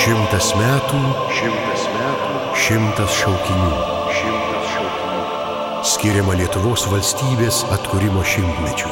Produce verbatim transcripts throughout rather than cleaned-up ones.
Šimtas metų, šimtas metų, šimtas šaukinių, šimtas šaukinių. Skiriama Lietuvos valstybės atkūrimo šimtmečiui.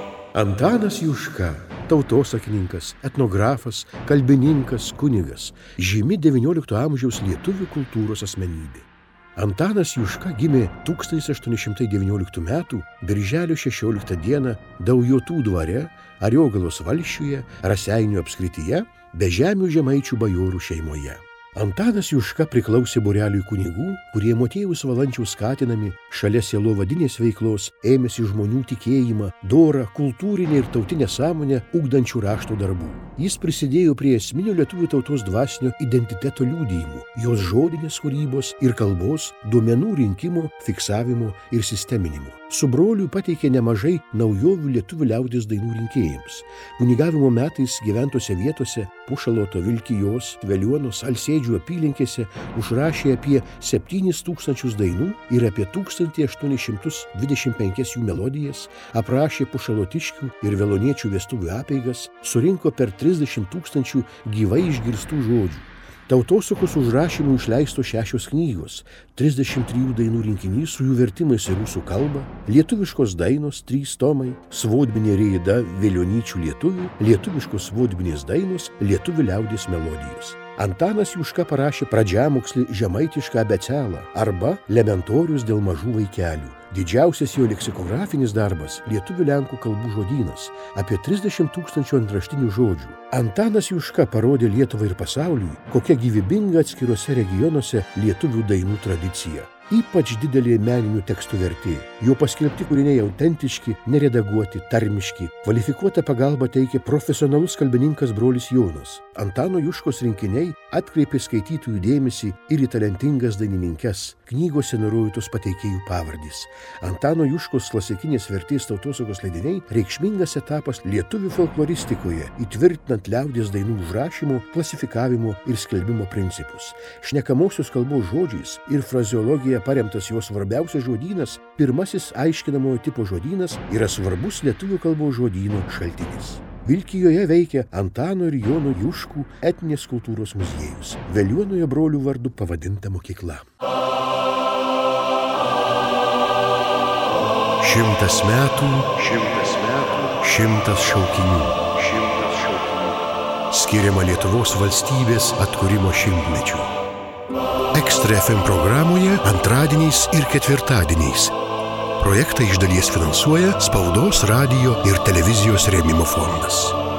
Antanas Juška, tautosakininkas, etnografas, kalbininkas, kunigas, žymi devyniolikto amžiaus lietuvių kultūros asmenybė. Antanas Juška gimė tūkstantis aštuoni šimtai devynioliktų metų birželio šešioliktą dieną Daujotų dvare, Ariogalos valsčiuje, Raseinių apskrityje, Bežemių žemaičių bajorų šeimoje. Antanas Juška priklausė būreliui kunigų, kurie Motiejaus Valančiaus skatinami šalia sielovadinės veiklos ėmėsi žmonių tikėjimą, dorą, kultūrinę ir tautinę sąmonę ugdančių rašto darbų. Jis prisidėjo prie esminio lietuvių tautos dvasinio identiteto liudijimų, jos žodinės kūrybos ir kalbos, duomenų rinkimo, fiksavimo ir sisteminimo. Su broliu pateikė nemažai naujovių lietuvių liaudies dainų rinkėjams. Kunigavimo metais gyventose vietose Pušaloto, Vilkijos, Veliuonos, Alsėdžių apylinkėse užrašė apie septynis tūkstančius dainų ir apie tūkstantį aštuonis šimtus dvidešimt penkias jų melodijas, aprašė pušalotiškių ir veloniečių vestuvių apeigas, surinko per trisdešimt tūkstančių gyvai išgirstų žodžių. Tautosakos užrašymų išleisto šešios knygos, trisdešimt trijų dainų rinkinys su jų vertimais į rusų kalbą, lietuviškos dainos, trys tomai, svodbinė reida velionyčių lietuvių, lietuviškos svodbinės dainos, lietuvių liaudies melodijos. Antanas Juška parašė pradžiamokslį žemaitišką abėcėlą arba lementorius dėl mažų vaikelių. Didžiausias jo leksikografinis darbas – lietuvių lenkų kalbų žodynas, apie trisdešimt tūkstančių antraštinių žodžių. Antanas Juška parodė Lietuvai ir pasauliui, kokia gyvybinga atskiruose regionuose lietuvių dainų tradicija. Ypač didelė meninių tekstų vertė. Jo paskelbti kūriniai autentiški, neredaguoti, tarmiški. Kvalifikuotą pagalbą teikė profesionalus kalbininkas brolis Jonas. Antano Juškos rinkiniai atkreipė skaitytojų dėmesį ir į talentingas dainininkes. Knygose nurodytos pateikėjų pavardys. Antano Juškos klasikinės vertės tautosakos leidiniai reikšmingas etapas lietuvių folkloristikoje, įtvirtinant liaudies dainų užrašymo, klasifikavimo ir skelbimo principus. Šnekamosios kalbos žodžiais ir frazeologija paremtas jos svarbiausias žodynas, pirmasis aiškinamojo tipo žodynas, yra svarbus lietuvių kalbos žodyno šaltinis. Vilkijoje veikia Antano ir Jono Juškų etninės kultūros muziejus, Veliuonoje brolių vardu pavadinta mokykla. Šimtas metų, šimtas metų, šimtas šaukinių, šimtas šaukinių. Skiriama Lietuvos valstybės atkūrimo šimtmečiui. Ekstra F M programoje antradieniais ir ketvirtadieniais. Projektą iš dalies finansuoja Spaudos, radijo ir televizijos rėmimo fondas.